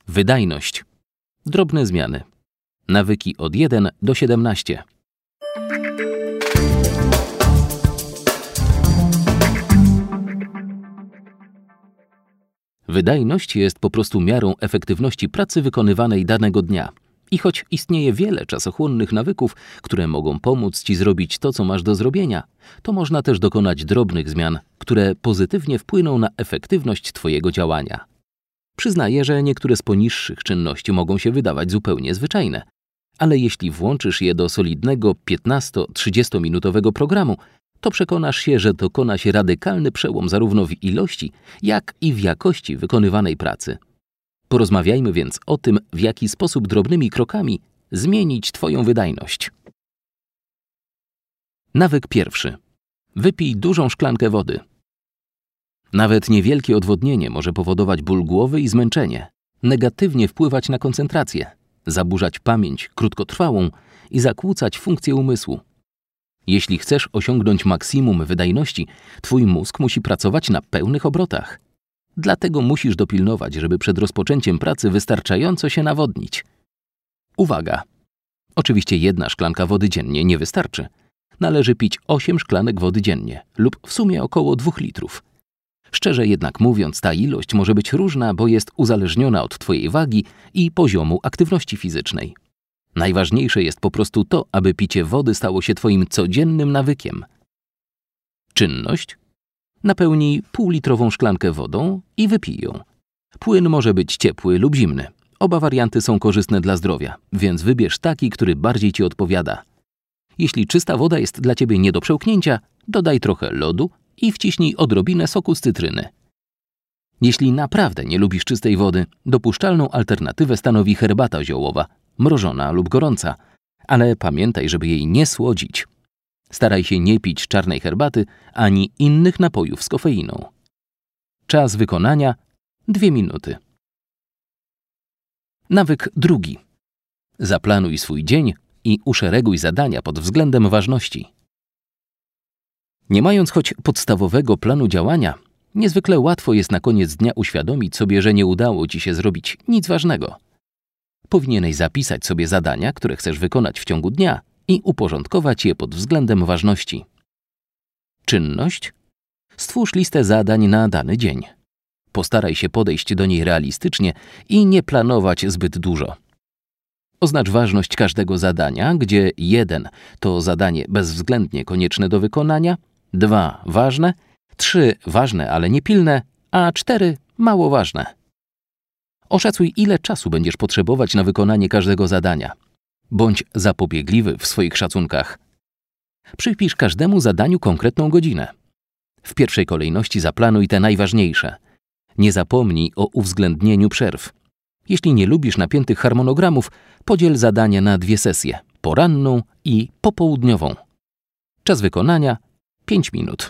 Wydajność. Drobne zmiany. Nawyki od 1 do 17. Wydajność jest po prostu miarą efektywności pracy wykonywanej danego dnia. I choć istnieje wiele czasochłonnych nawyków, które mogą pomóc Ci zrobić to, co masz do zrobienia, to można też dokonać drobnych zmian, które pozytywnie wpłyną na efektywność Twojego działania. Przyznaję, że niektóre z poniższych czynności mogą się wydawać zupełnie zwyczajne, ale jeśli włączysz je do solidnego 15-30 minutowego programu, to przekonasz się, że dokona się radykalny przełom zarówno w ilości, jak i w jakości wykonywanej pracy. Porozmawiajmy więc o tym, w jaki sposób drobnymi krokami zmienić Twoją wydajność. Nawyk pierwszy. Wypij dużą szklankę wody. Nawet niewielkie odwodnienie może powodować ból głowy i zmęczenie, negatywnie wpływać na koncentrację, zaburzać pamięć krótkotrwałą i zakłócać funkcję umysłu. Jeśli chcesz osiągnąć maksimum wydajności, Twój mózg musi pracować na pełnych obrotach. Dlatego musisz dopilnować, żeby przed rozpoczęciem pracy wystarczająco się nawodnić. Uwaga! Oczywiście 1 szklanka wody dziennie nie wystarczy. Należy pić 8 szklanek wody dziennie lub w sumie około 2 litrów. Szczerze jednak mówiąc, ta ilość może być różna, bo jest uzależniona od Twojej wagi i poziomu aktywności fizycznej. Najważniejsze jest po prostu to, aby picie wody stało się Twoim codziennym nawykiem. Czynność? Napełnij półlitrową szklankę wodą i wypij ją. Płyn może być ciepły lub zimny. Oba warianty są korzystne dla zdrowia, więc wybierz taki, który bardziej Ci odpowiada. Jeśli czysta woda jest dla Ciebie nie do przełknięcia, dodaj trochę lodu i wciśnij odrobinę soku z cytryny. Jeśli naprawdę nie lubisz czystej wody, dopuszczalną alternatywę stanowi herbata ziołowa, mrożona lub gorąca, ale pamiętaj, żeby jej nie słodzić. Staraj się nie pić czarnej herbaty ani innych napojów z kofeiną. Czas wykonania 2 minuty. Nawyk drugi. Zaplanuj swój dzień i uszereguj zadania pod względem ważności. Nie mając choć podstawowego planu działania, niezwykle łatwo jest na koniec dnia uświadomić sobie, że nie udało Ci się zrobić nic ważnego. Powinieneś zapisać sobie zadania, które chcesz wykonać w ciągu dnia i uporządkować je pod względem ważności. Czynność? Stwórz listę zadań na dany dzień. Postaraj się podejść do niej realistycznie i nie planować zbyt dużo. Oznacz ważność każdego zadania, gdzie 1 to zadanie bezwzględnie konieczne do wykonania, 2 ważne, 3 ważne, ale niepilne, a 4 mało ważne. Oszacuj, ile czasu będziesz potrzebować na wykonanie każdego zadania. Bądź zapobiegliwy w swoich szacunkach. Przypisz każdemu zadaniu konkretną godzinę. W pierwszej kolejności zaplanuj te najważniejsze. Nie zapomnij o uwzględnieniu przerw. Jeśli nie lubisz napiętych harmonogramów, podziel zadania na 2 sesje, poranną i popołudniową. Czas wykonania 5 minut.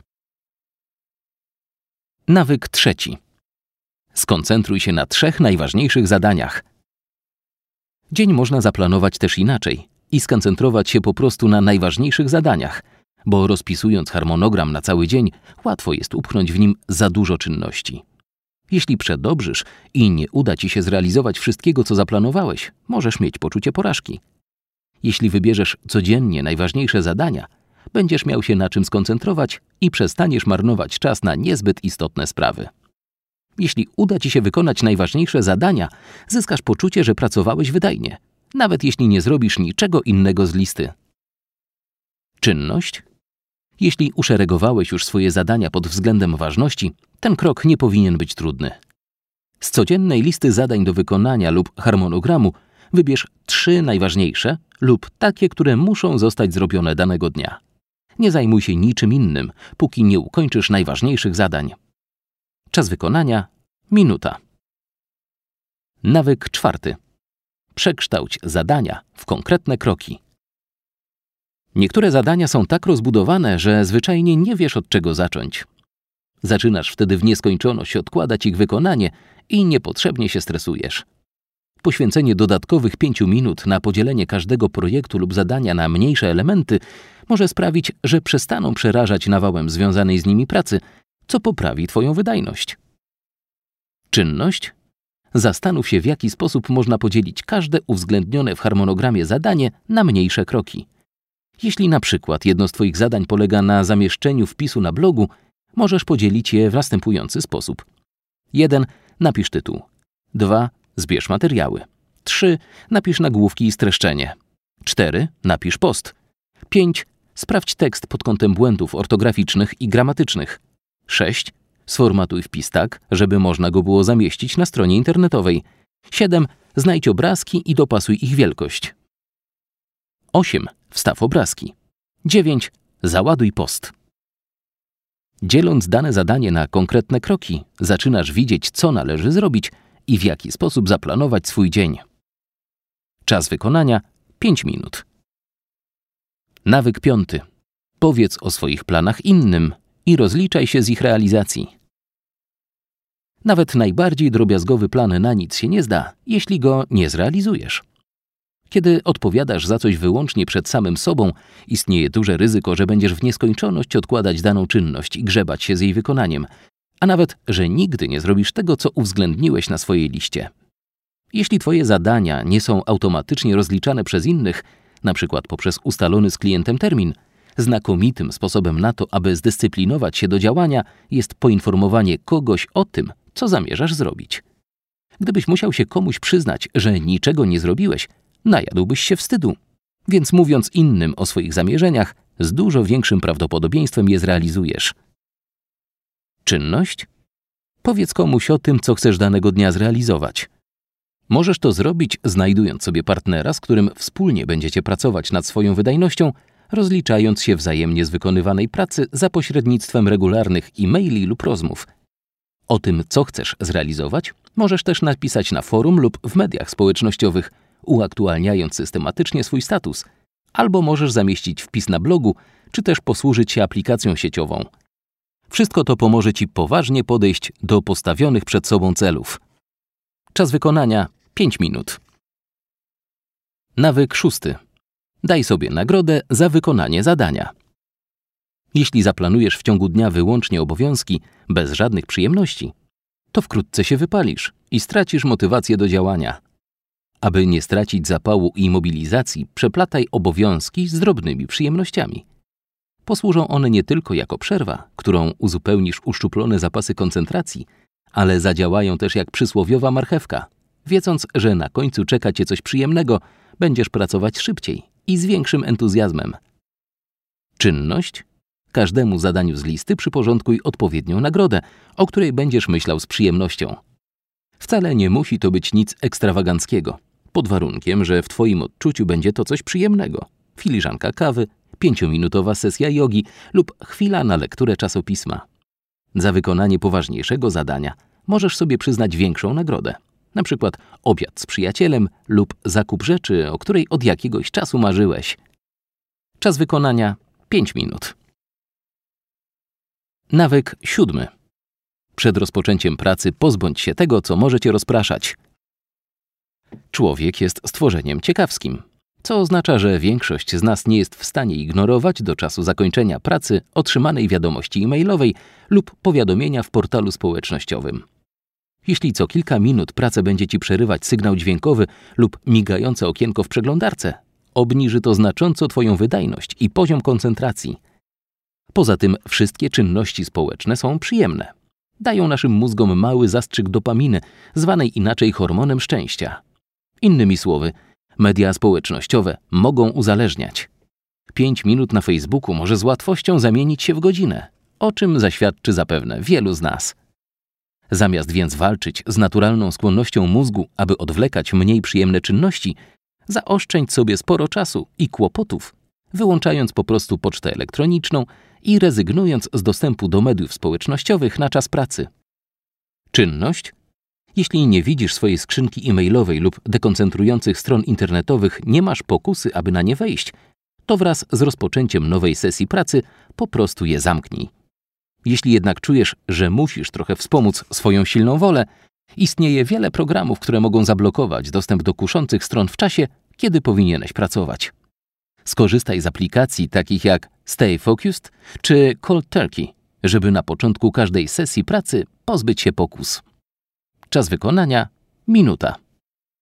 Nawyk trzeci. Skoncentruj się na 3 najważniejszych zadaniach. Dzień można zaplanować też inaczej i skoncentrować się po prostu na najważniejszych zadaniach, bo rozpisując harmonogram na cały dzień, łatwo jest upchnąć w nim za dużo czynności. Jeśli przedobrzysz i nie uda Ci się zrealizować wszystkiego, co zaplanowałeś, możesz mieć poczucie porażki. Jeśli wybierzesz codziennie najważniejsze zadania, będziesz miał się na czym skoncentrować i przestaniesz marnować czas na niezbyt istotne sprawy. Jeśli uda Ci się wykonać najważniejsze zadania, zyskasz poczucie, że pracowałeś wydajnie, nawet jeśli nie zrobisz niczego innego z listy. Czynność? Jeśli uszeregowałeś już swoje zadania pod względem ważności, ten krok nie powinien być trudny. Z codziennej listy zadań do wykonania lub harmonogramu wybierz 3 najważniejsze lub takie, które muszą zostać zrobione danego dnia. Nie zajmuj się niczym innym, póki nie ukończysz najważniejszych zadań. Czas wykonania – minuta. Nawyk czwarty. Przekształć zadania w konkretne kroki. Niektóre zadania są tak rozbudowane, że zwyczajnie nie wiesz, od czego zacząć. Zaczynasz wtedy w nieskończoność odkładać ich wykonanie i niepotrzebnie się stresujesz. Poświęcenie dodatkowych 5 minut na podzielenie każdego projektu lub zadania na mniejsze elementy może sprawić, że przestaną przerażać nawałem związanej z nimi pracy, co poprawi Twoją wydajność. Czynność? Zastanów się, w jaki sposób można podzielić każde uwzględnione w harmonogramie zadanie na mniejsze kroki. Jeśli na przykład jedno z Twoich zadań polega na zamieszczeniu wpisu na blogu, możesz podzielić je w następujący sposób. 1. Napisz tytuł. 2. Zbierz materiały. 3. Napisz nagłówki i streszczenie. 4. Napisz post. 5. Sprawdź tekst pod kątem błędów ortograficznych i gramatycznych. 6. Sformatuj wpis tak, żeby można go było zamieścić na stronie internetowej. 7. Znajdź obrazki i dopasuj ich wielkość. 8. Wstaw obrazki. 9. Załaduj post. Dzieląc dane zadanie na konkretne kroki, zaczynasz widzieć, co należy zrobić i w jaki sposób zaplanować swój dzień. Czas wykonania 5 minut. Nawyk 5. Powiedz o swoich planach innym i rozliczaj się z ich realizacji. Nawet najbardziej drobiazgowy plan na nic się nie zda, jeśli go nie zrealizujesz. Kiedy odpowiadasz za coś wyłącznie przed samym sobą, istnieje duże ryzyko, że będziesz w nieskończoność odkładać daną czynność i grzebać się z jej wykonaniem, a nawet, że nigdy nie zrobisz tego, co uwzględniłeś na swojej liście. Jeśli Twoje zadania nie są automatycznie rozliczane przez innych, np. poprzez ustalony z klientem termin, znakomitym sposobem na to, aby zdyscyplinować się do działania, jest poinformowanie kogoś o tym, co zamierzasz zrobić. Gdybyś musiał się komuś przyznać, że niczego nie zrobiłeś, najadłbyś się wstydu. Więc mówiąc innym o swoich zamierzeniach, z dużo większym prawdopodobieństwem je zrealizujesz. Czynność? Powiedz komuś o tym, co chcesz danego dnia zrealizować. Możesz to zrobić, znajdując sobie partnera, z którym wspólnie będziecie pracować nad swoją wydajnością, rozliczając się wzajemnie z wykonywanej pracy za pośrednictwem regularnych e-maili lub rozmów. O tym, co chcesz zrealizować, możesz też napisać na forum lub w mediach społecznościowych, uaktualniając systematycznie swój status, albo możesz zamieścić wpis na blogu, czy też posłużyć się aplikacją sieciową. Wszystko to pomoże Ci poważnie podejść do postawionych przed sobą celów. Czas wykonania 5 minut. Nawyk 6. Daj sobie nagrodę za wykonanie zadania. Jeśli zaplanujesz w ciągu dnia wyłącznie obowiązki, bez żadnych przyjemności, to wkrótce się wypalisz i stracisz motywację do działania. Aby nie stracić zapału i mobilizacji, przeplataj obowiązki z drobnymi przyjemnościami. Posłużą one nie tylko jako przerwa, którą uzupełnisz uszczuplone zapasy koncentracji, ale zadziałają też jak przysłowiowa marchewka. Wiedząc, że na końcu czeka Cię coś przyjemnego, będziesz pracować szybciej i z większym entuzjazmem. Czynność? Każdemu zadaniu z listy przyporządkuj odpowiednią nagrodę, o której będziesz myślał z przyjemnością. Wcale nie musi to być nic ekstrawaganckiego, pod warunkiem, że w Twoim odczuciu będzie to coś przyjemnego. Filiżanka kawy, 5-minutowa sesja jogi lub chwila na lekturę czasopisma. Za wykonanie poważniejszego zadania możesz sobie przyznać większą nagrodę, na przykład obiad z przyjacielem lub zakup rzeczy, o której od jakiegoś czasu marzyłeś. Czas wykonania 5 minut. Nawyk 7. Przed rozpoczęciem pracy pozbądź się tego, co może Cię rozpraszać. Człowiek jest stworzeniem ciekawskim, co oznacza, że większość z nas nie jest w stanie ignorować do czasu zakończenia pracy otrzymanej wiadomości e-mailowej lub powiadomienia w portalu społecznościowym. Jeśli co kilka minut pracę będzie Ci przerywać sygnał dźwiękowy lub migające okienko w przeglądarce, obniży to znacząco Twoją wydajność i poziom koncentracji. Poza tym wszystkie czynności społeczne są przyjemne. Dają naszym mózgom mały zastrzyk dopaminy, zwanej inaczej hormonem szczęścia. Innymi słowy, media społecznościowe mogą uzależniać. 5 minut na Facebooku może z łatwością zamienić się w godzinę, o czym zaświadczy zapewne wielu z nas. Zamiast więc walczyć z naturalną skłonnością mózgu, aby odwlekać mniej przyjemne czynności, zaoszczędź sobie sporo czasu i kłopotów, wyłączając po prostu pocztę elektroniczną i rezygnując z dostępu do mediów społecznościowych na czas pracy. Czynność? Jeśli nie widzisz swojej skrzynki e-mailowej lub dekoncentrujących stron internetowych, nie masz pokusy, aby na nie wejść, to wraz z rozpoczęciem nowej sesji pracy po prostu je zamknij. Jeśli jednak czujesz, że musisz trochę wspomóc swoją silną wolę, istnieje wiele programów, które mogą zablokować dostęp do kuszących stron w czasie, kiedy powinieneś pracować. Skorzystaj z aplikacji takich jak Stay Focused czy Cold Turkey, żeby na początku każdej sesji pracy pozbyć się pokus. Czas wykonania Minuta.